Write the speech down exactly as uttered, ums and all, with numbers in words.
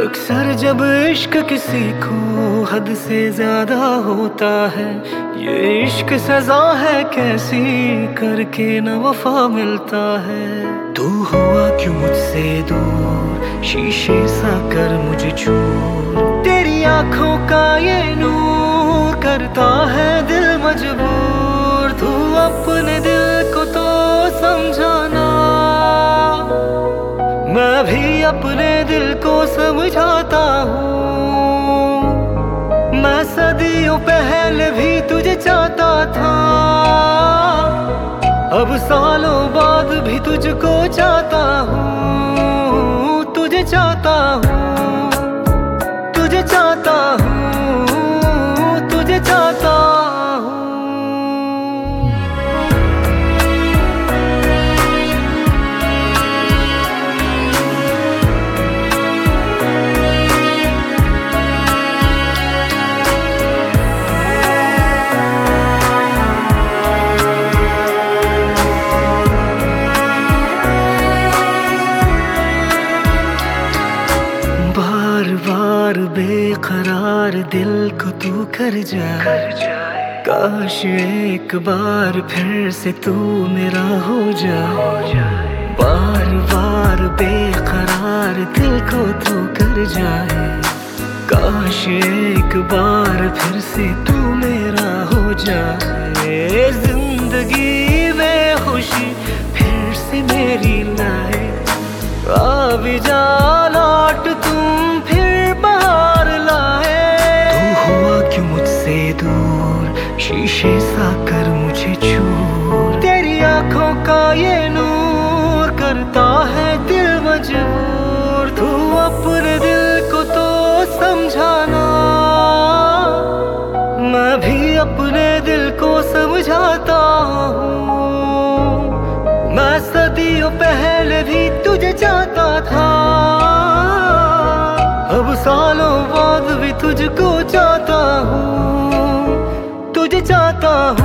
अक्सर जब इश्क किसी को हद से ज्यादा होता है, ये इश्क सजा है कैसी करके न वफा मिलता है। तू हुआ क्यों मुझसे दूर, शीशे सा कर मुझे चूर, तेरी आंखों का ये नूर करता है दिल मजबूर। तू अपने दिल को तो समझाना, मैं भी अपने दिल को समझाता हूँ। मैं सदियों पहले भी तुझे चाहता था, अब सालों बाद भी तुझको चाहता हूँ। तुझे चाहता हूँ, तुझे चाहता हूँ, तुझे चाहता हूँ। बार बेकरार दिल को तू कर जाए, काश एक बार फिर से तू मेरा हो जाए। बार बार बेकरार दिल को तू कर जाए, काश एक बार फिर से तू मेरा हो जाए। जिंदगी में खुशी फिर से मेरी लाए, आ भी जा लौट तुम फिर बाहर लाए। तू हुआ क्यों मुझसे दूर, शीशे सा कर मुझे चूर, तेरी आंखों का ये नूर करता है दिल मजबूर। तू अपने दिल को तो समझाना, मैं भी अपने दिल को समझाता हूँ। मैं सदियों पहले भी तुझे चाहता था, अब सालों बाद भी तुझको चाहता हूँ। तुझे चाहता